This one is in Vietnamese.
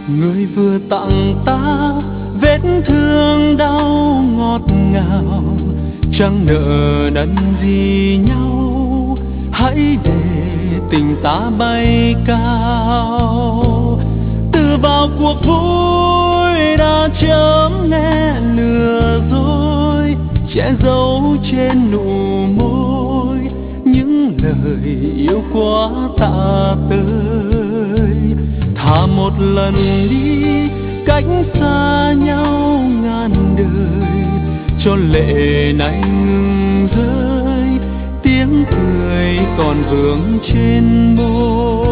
Người vừa tặng ta vết thương đau ngọt ngào, chẳng nợ nần gì nhau, hãy để tình ta bay cao. Từ vào cuộc vui đã chớm nghe lừa dối, che giấu trên nụ môi những lời yêu quá tạ tơi. Thà một lần đi cách xa nhau ngàn đời, cho lệ này ngừng rơi, tiếng cười còn vương trên môi.